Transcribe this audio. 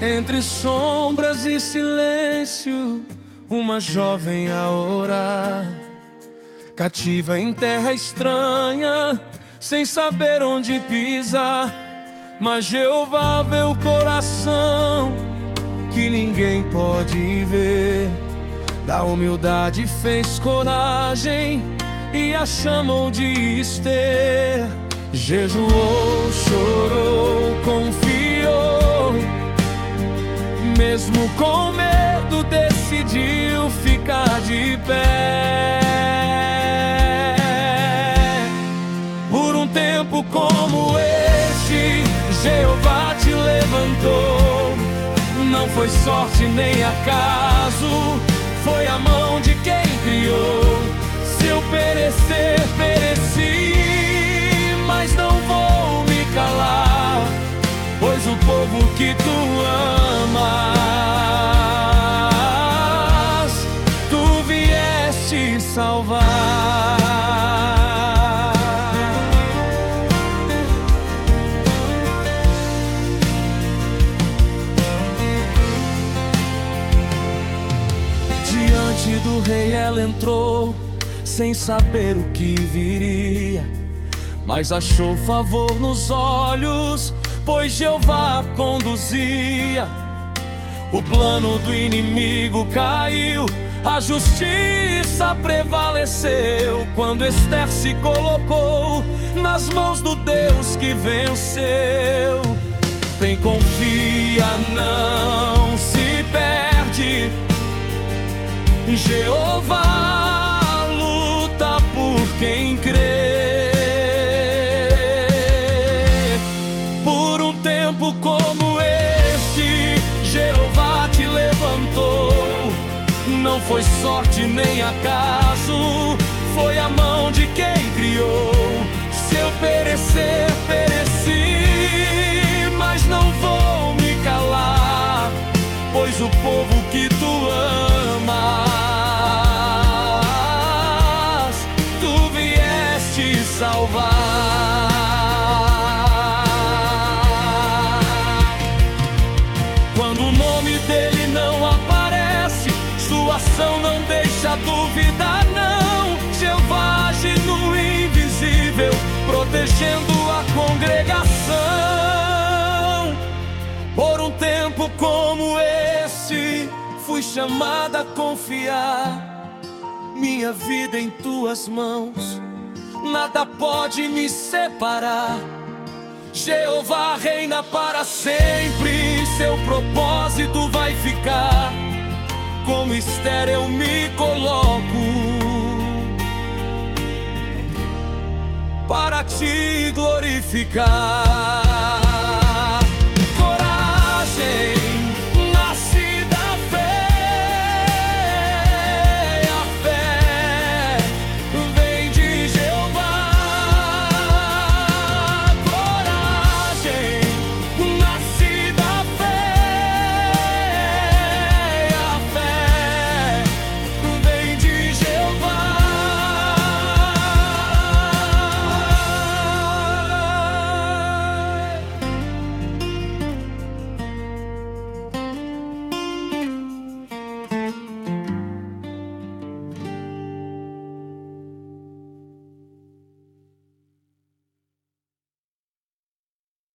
Entre sombras e silêncio, uma jovem a orar, cativa em terra estranha, sem saber onde pisar. Mas Jeová vê o coração que ninguém pode ver. Da humildade fez coragem e a chamou de Ester. Jejuou, chorou, confiou, mesmo com medo decidiu ficar de pé. Por um tempo como este, Jeová te levantou. Não foi sorte nem acaso, foi a mão de quem criou. Se eu perecer, pereci, mas não vou me calar, pois o povo que tu amas, tu vieste salvar. Diante do rei ela entrou, sem saber o que viria, mas achou favor nos olhos, pois Jeová a conduzia. O plano do inimigo caiu, a justiça prevaleceu, quando Ester se colocou nas mãos do Deus que venceu. Quem confia não se perde, Jeová luta por quem crê. Por um tempo como este, Jeová te levantou. Não foi sorte nem acaso, foi a mão de quem criou. Se eu perecer, pereci, mas não vou me calar, pois o povo que tu amas, tu vieste salvar. Quando o nome dele não aparece, sua ação não deixa dúvida não. Jeová age no invisível, protegendo a congregação. Por um tempo como esse, fui chamada a confiar minha vida em tuas mãos. Nada pode me separar. Jeová reina para sempre, seu propósito vai ficar. Como Ester eu me coloco para te glorificar.